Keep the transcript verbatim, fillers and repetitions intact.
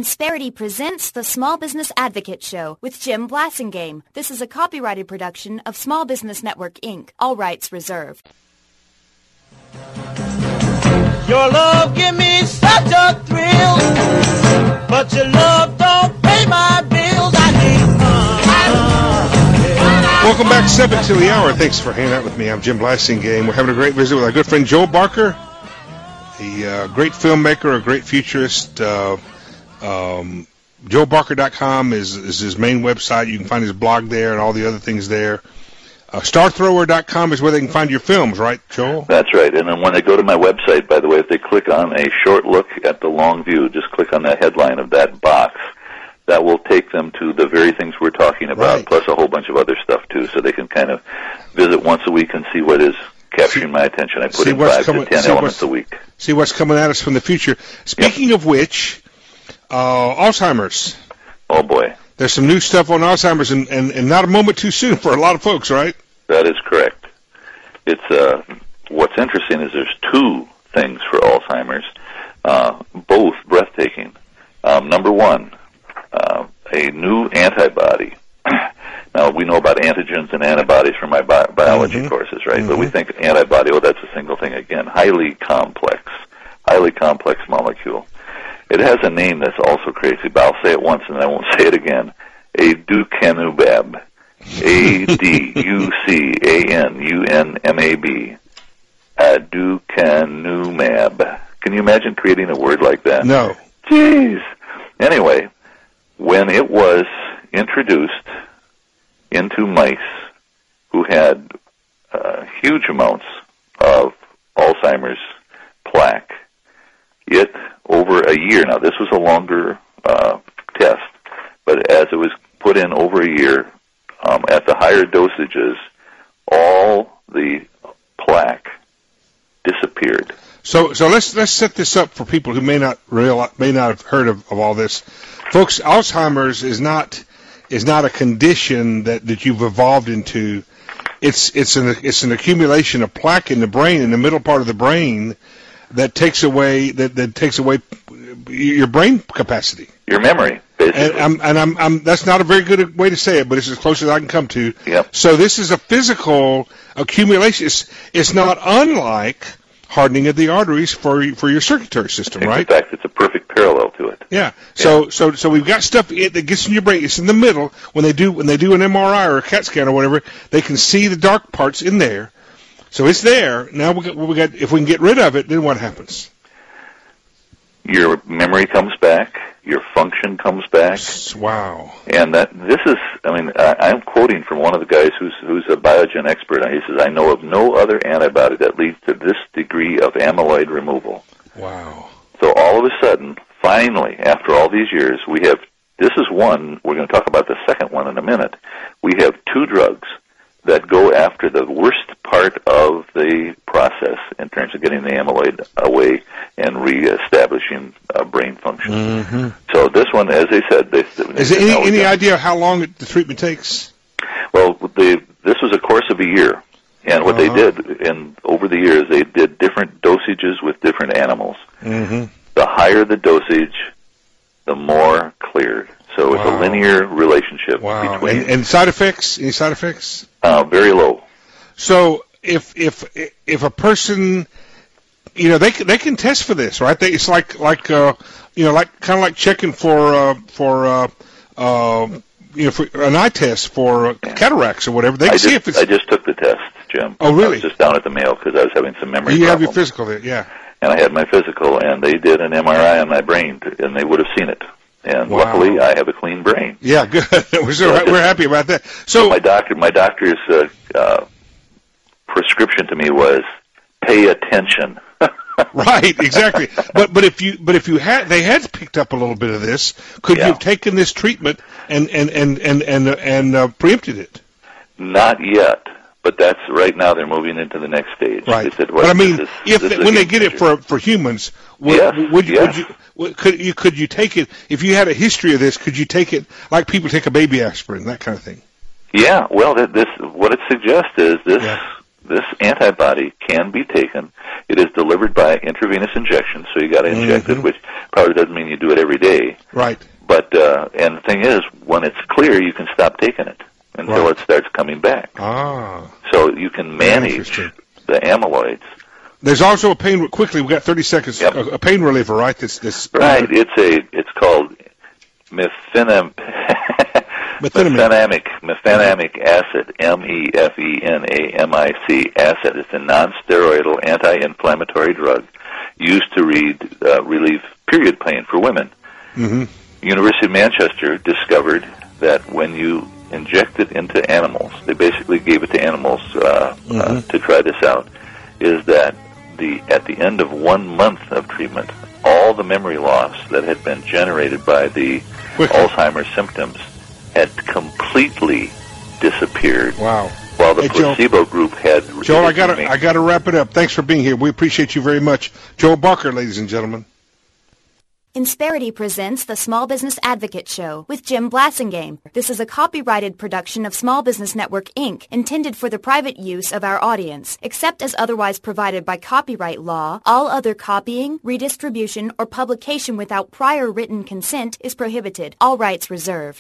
Insperity presents the Small Business Advocate Show with Jim Blasingame. This is a copyrighted production of Small Business Network, Incorporated. All rights reserved. Your love give me such a thrill, but your love don't pay my bills. I need money. Welcome back, seven to the hour. Thanks for hanging out with me. I'm Jim Blasingame. We're having a great visit with our good friend Joel Barker, a uh, great filmmaker, a great futurist. Uh, um, Joel Barker dot com is, is his main website. You can find his blog there and all the other things there. Uh, Star Thrower dot com is where they can find your films, right, Joel? That's right. And then when they go to my website, by the way, if they click on a short look at the long view, just click on the headline of that box. That will take them to the very things we're talking about, right, plus a whole bunch of other stuff, too, so they can kind of visit once a week and see what is capturing see, my attention. I put in five coming, to ten elements a week. See what's coming at us from the future. Speaking yep. of which, uh, Alzheimer's. Oh, boy. There's some new stuff on Alzheimer's, and, and, and not a moment too soon for a lot of folks, right? That is correct. It's uh, what's interesting is there's two things for Alzheimer's, uh, both breathtaking. Um, number one, uh, a new antibody. Now, we know about antigens and antibodies from my bi- biology mm-hmm. courses, right? Mm-hmm. But we think antibody, oh, that's a single thing again. Highly complex, highly complex molecule. It has a name that's also crazy, but I'll say it once and I won't say it again. Aducanumab. A D U C A N U N M A B. Aducanumab. Can you imagine creating a word like that? No. Jeez. Anyway, when it was introduced into mice who had uh, huge amounts of Alzheimer's plaque, it, over a year, now this was a longer uh, test, but as it was put in over a year, um, at the higher dosages, all the plaque disappeared. So, so let's let's set this up for people who may not real may not have heard of, of all this, folks. Alzheimer's is not is not a condition that, that you've evolved into. It's it's an it's an accumulation of plaque in the brain, in the middle part of the brain, that takes away that, that takes away your brain capacity, your memory, basically. And I'm and I'm, I'm that's not a very good way to say it, but it's as close as I can come to. Yep. So this is a physical accumulation. It's it's not unlike hardening of the arteries for for your circulatory system, right? In fact, it's a perfect parallel to it. Yeah. So yeah. so so we've got stuff that gets in your brain. It's in the middle. When they do when they do an M R I or a CAT scan or whatever, they can see the dark parts in there. So it's there. Now we got, we got if we can get rid of it, then what happens? Your memory comes back. Your function comes back. Wow. And that this is, I mean, I, I'm quoting from one of the guys who's who's a biogen expert. He says, I know of no other antibody that leads to this degree of amyloid removal. Wow. So all of a sudden, finally, after all these years, we have, this is one, we're going to talk about the second one in a minute. We have two drugs that go after the worst part of the process in terms of getting the amyloid away and reestablishing uh, brain function. Mm-hmm. So this one, as they said, they, is there any, any idea how long it, the treatment takes? Well, they, this was a course of a year, and what uh-huh. they did in over the years, they did different dosages with different animals. Mm-hmm. The higher the dosage, the more cleared. So wow. It's a linear relationship wow. between. And, and side effects? Any side effects? Uh, very low. So if if if a person, you know, they can, they can test for this, right? They, it's like like uh, you know, like kind of like checking for uh, for uh, uh, you know, for an eye test for uh, yeah. cataracts or whatever. They can I see just, if it's. I just took the test, Jim. Oh, really? I was just down at the Mayo because I was having some memory you problems. have your physical there, yeah. And I had my physical, and they did an M R I on my brain, and they would have seen it. And wow. luckily, I have a clean brain. Yeah, good. we're, so, so we're happy about that. So, so my doctor, my doctor's uh, uh, prescription to me was pay attention. Right, exactly. But but if you but if you had they had picked up a little bit of this, could yeah. you have taken this treatment and and and and and, and uh, preempted it? Not yet. But that's right now. They're moving into the next stage. Right. They said, well, but I mean, this, if this they, when they get it for for humans, would, yes, would, you, yes. would you would, could you could you take it if you had a history of this? Could you take it like people take a baby aspirin, that kind of thing? Yeah. Well, this what it suggests is this yeah. this antibody can be taken. It is delivered by intravenous injection, so you got to inject Mm-hmm. it, which probably doesn't mean you do it every day. Right. But uh, and the thing is, when it's clear, you can stop taking it until Right. it starts coming back. Ah. So you can manage Interesting. the amyloids. There's also a pain. Quickly, we've got thirty seconds. Yep. A, a pain reliever, right? This this. Right. It's a. It's called mefenam, Methenamine. mefenamic mefenamic acid. M E F E N A M I C acid. It's a non-steroidal anti-inflammatory drug used to read, uh, relieve period pain for women. Mm-hmm. University of Manchester discovered that when you inject it into animals, they basically gave it to animals uh, Mm-hmm. uh, to try this out, is that the at the end of one month of treatment, all the memory loss that had been generated by the Quickly. Alzheimer's symptoms had completely disappeared, Wow. while the Hey, Joe. placebo group had... Joel, I got to I got to wrap it up. Thanks for being here. We appreciate you very much, Joel Barker, ladies and gentlemen. Insperity presents the Small Business Advocate Show with Jim Blasingame. This is a copyrighted production of Small Business Network, Incorporated, intended for the private use of our audience. Except as otherwise provided by copyright law, all other copying, redistribution, or publication without prior written consent is prohibited. All rights reserved.